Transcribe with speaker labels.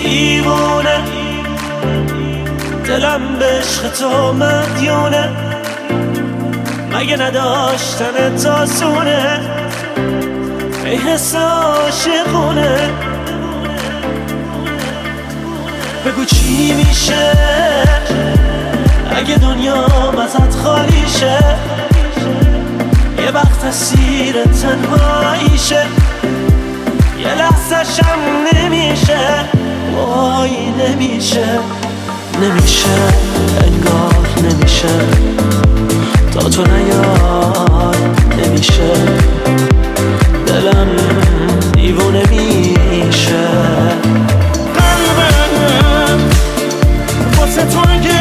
Speaker 1: دیوونه، دلم به عشق تو مدیونه، مگه نداشتن تاسونه، ای حس عاشقونه. بگو چی میشه اگه دنیا ازت خالی شه، یه وقت اسیر تنهاییشه، یه لحظه شم نمیشه، وای نمیشه، نمیشه انگار نمیشه، تا تو نیای نمیشه، دلم دیوونه میشه. قلبم واسه تو